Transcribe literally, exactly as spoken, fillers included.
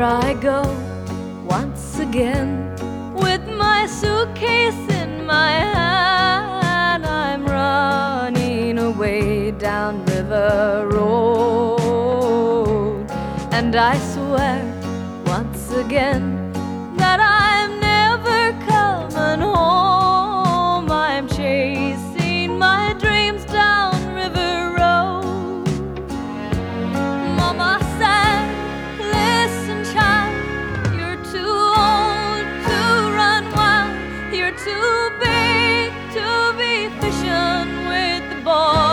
I go once again with my suitcase in my hand. I'm running away down River Road, and I swear once again that I'm never coming home. I'm chasing my dreams down River Road. Mama said, listen child, you're too old to run wild, you're too big to be fishing with the boys.